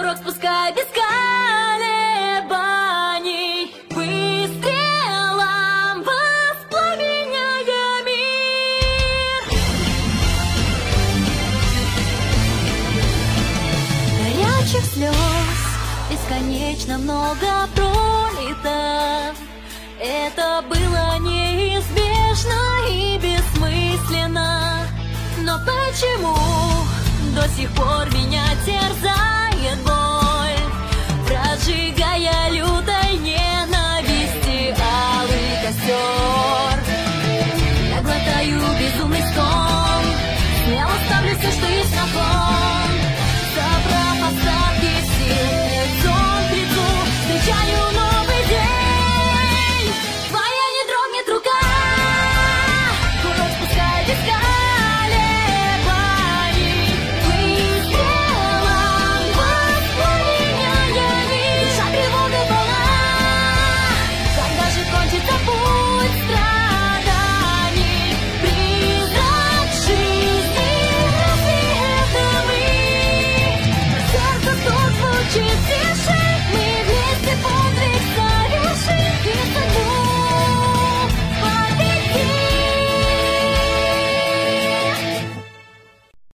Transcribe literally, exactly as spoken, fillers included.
кровь пускай без колебаний, выстрелом воспламеняя мир. Горячих слез бесконечно много пролито. Это было неизбежно и бессмысленно. Но почему до сих пор меня терзает боль, прожигая лютой ненависти алый костер? Я глотаю безумный стон, смело ставлю все, что есть на кон. Собрав остатки сил, лицом к лицу встречаю